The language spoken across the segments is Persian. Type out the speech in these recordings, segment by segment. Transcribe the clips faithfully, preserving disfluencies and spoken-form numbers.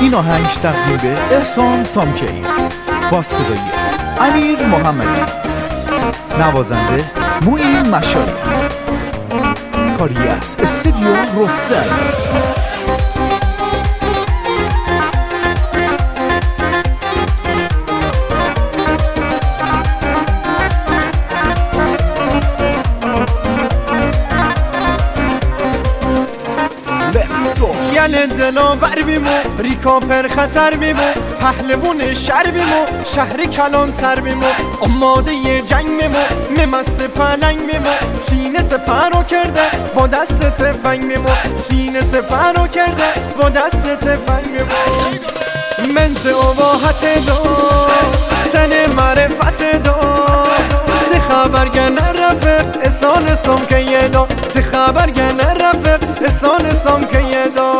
این آهنگ تقدیم به احسان سامکی با صدای امیر محمدی، نوازنده موین مشایی، کاری از استودیو رستم. یعنی دلاور بیمو ریکا پر خطر بیمو پهلوون شهر بیمو شهر کلان تر بیمو آماده جنگ بیمو ممست پلنگ بیمو سینه سپرو کرده با دست تفنگ بیمو سینه سپرو کرده با دست تفنگ بیمو منز اوواحت دا تن معرفت دا تی خبرگن رفق احسان سامکی دا تی خبرگن رفق احسان سامکی دا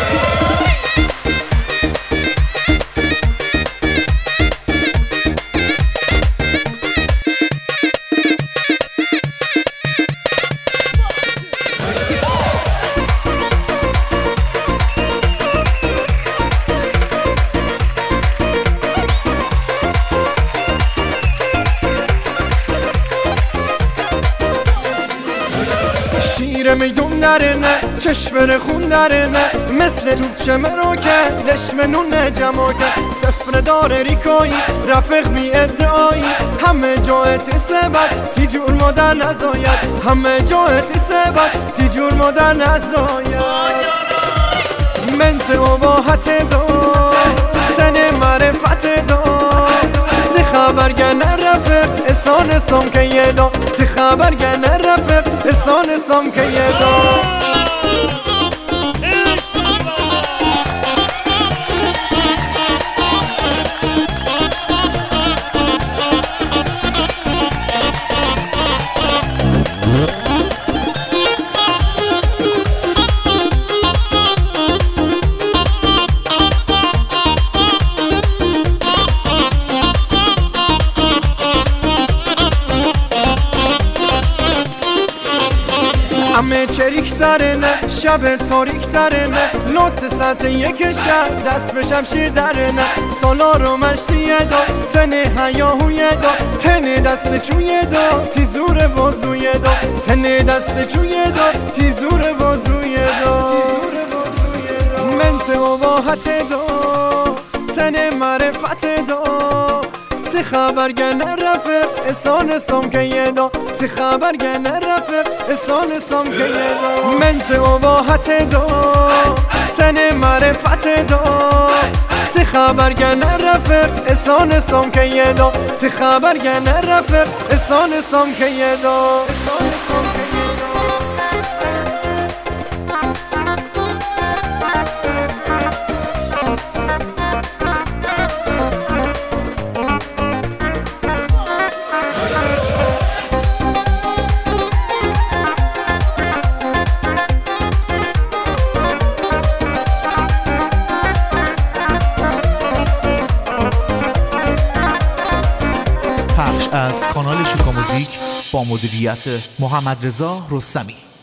شیر میدون درنه چشم خون درنه مثل توپچه مراکه دشمنون جماکه سفر داره ریکایی رفق بی ادعایی همه جایت سبت تیجور مادر نزاید همه جایت سبت تیجور مادر نزاید منت اوواحت دا تن معرفت دا تی خبرگن رفق احسان سامکی دا تی خبرگن رفق احسان سامکی دا همه چریک درنه شب تاریک درنه لوت سطح یک شهر دست به شمشیر درنه سالا رو مشتیه دا تن هیاهوی دا تن دست چوی دا تیزور بازوی دا تن دست چوی دا تیزور بازوی دا منت اوواحت دا تن معرفت دا تی خبرگن رفق احسان سامکی دا تی خبرگن رفق احسان سامکی دا منت اوواحت دا تن معرفت دا تی خبرگن رفق احسان سامکی دا تی خبرگن رفق احسان سامکی دا احسان سامکی دا پخش از کانال شوکا موزیک با مدیریت محمد رضا رستمی.